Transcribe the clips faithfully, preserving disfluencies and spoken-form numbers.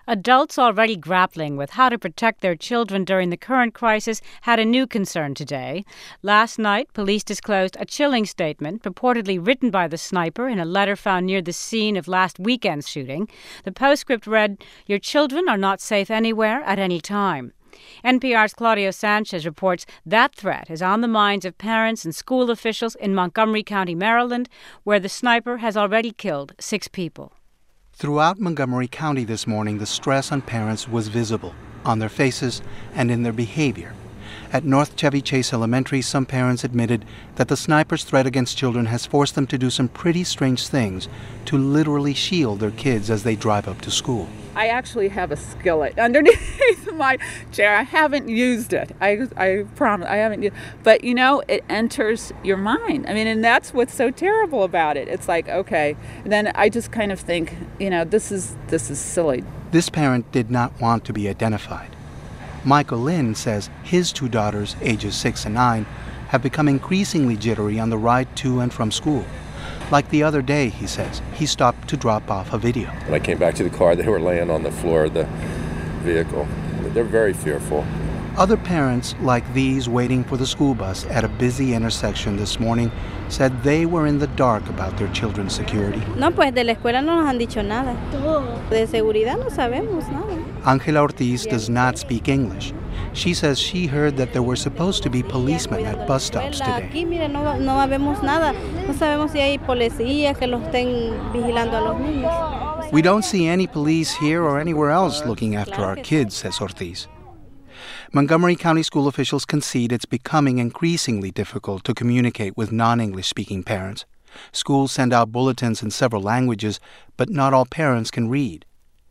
Adults already grappling with how to protect their children during the current crisis had a new concern today. Last night, police disclosed a chilling statement purportedly written by the sniper in a letter found near the scene of last weekend's shooting. The postscript read, "Your children are not safe anywhere at any time." N P R's Claudio Sanchez reports that threat is on the minds of parents and school officials in Montgomery County, Maryland, where the sniper has already killed six people. Throughout Montgomery County this morning, the stress on parents was visible, on their faces and in their behavior. At North Chevy Chase Elementary, some parents admitted that the sniper's threat against children has forced them to do some pretty strange things to literally shield their kids as they drive up to school. I actually have a skillet underneath my chair. I haven't used it. I, I promise I haven't used it. But, you know, it enters your mind. I mean, and that's what's so terrible about it. It's like, okay. And then I just kind of think, you know, this is this is silly. This parent did not want to be identified. Michael Lynn says his two daughters, ages six and nine, have become increasingly jittery on the ride to and from school. Like the other day, he says, he stopped to drop off a video. When I came back to the car, they were laying on the floor of the vehicle. They're very fearful. Other parents, like these waiting for the school bus at a busy intersection this morning, said they were in the dark about their children's security. No, pues de la escuela no nos han dicho nada. De seguridad no sabemos nada. Angela Ortiz does not speak English. She says she heard that there were supposed to be policemen at bus stops today. Aquí, mire, no, no vemos nada. No sabemos si hay policías que los estén vigilando a los niños. We don't see any police here or anywhere else looking after our kids, says Ortiz. Montgomery County school officials concede it's becoming increasingly difficult to communicate with non-English speaking parents. Schools send out bulletins in several languages, but not all parents can read.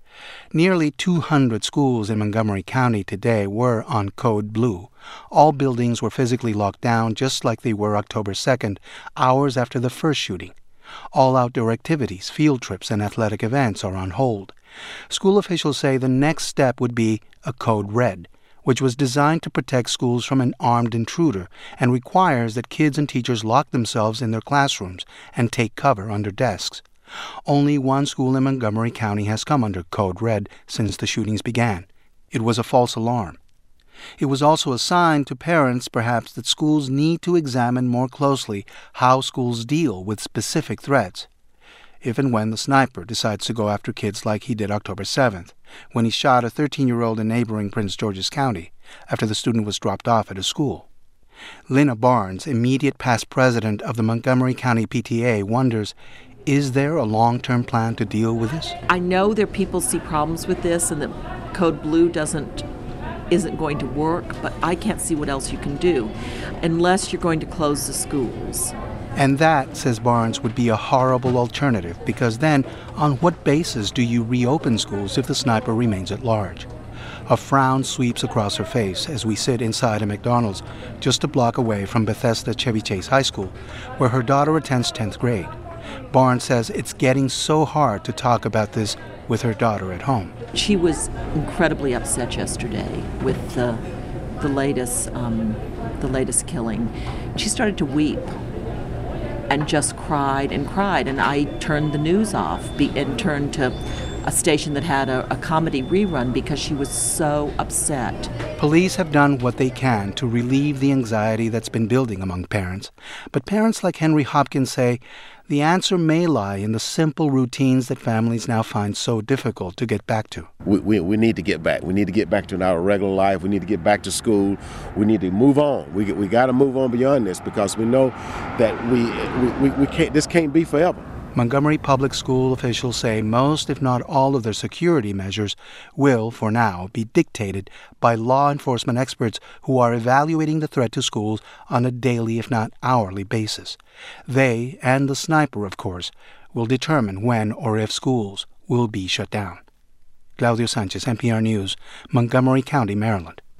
Nearly two hundred schools in Montgomery County today were on Code Blue. All buildings were physically locked down just like they were October second, hours after the first shooting. All outdoor activities, field trips, and athletic events are on hold. School officials say the next step would be a Code Red, which was designed to protect schools from an armed intruder and requires that kids and teachers lock themselves in their classrooms and take cover under desks. Only one school in Montgomery County has come under Code Red since the shootings began. It was a false alarm. It was also a sign to parents, perhaps, that schools need to examine more closely how schools deal with specific threats. If and when the sniper decides to go after kids like he did October seventh, when he shot a thirteen-year-old in neighboring Prince George's County after the student was dropped off at a school. Lena Barnes, immediate past president of the Montgomery County P T A, wonders, is there a long-term plan to deal with this? I know there people see problems with this and that Code Blue doesn't isn't going to work, but I can't see what else you can do unless you're going to close the schools. And that, says Barnes, would be a horrible alternative, because then on what basis do you reopen schools if the sniper remains at large? A frown sweeps across her face as we sit inside a McDonald's just a block away from Bethesda Chevy Chase High School, where her daughter attends tenth grade. Barnes says it's getting so hard to talk about this with her daughter at home. She was incredibly upset yesterday with the the latest um, the latest killing. She started to weep and just cried and cried, and I turned the news off and turned to a station that had a, a comedy rerun because she was so upset. Police have done what they can to relieve the anxiety that's been building among parents, but parents like Henry Hopkins say the answer may lie in the simple routines that families now find so difficult to get back to. We, we, we need to get back. We need to get back to our regular life. We need to get back to school. We need to move on. We we got to move on beyond this because we know that we we, we can't. This can't be forever. Montgomery Public School officials say most, if not all, of their security measures will, for now, be dictated by law enforcement experts who are evaluating the threat to schools on a daily, if not hourly, basis. They, and the sniper, of course, will determine when or if schools will be shut down. Claudio Sanchez, N P R News, Montgomery County, Maryland.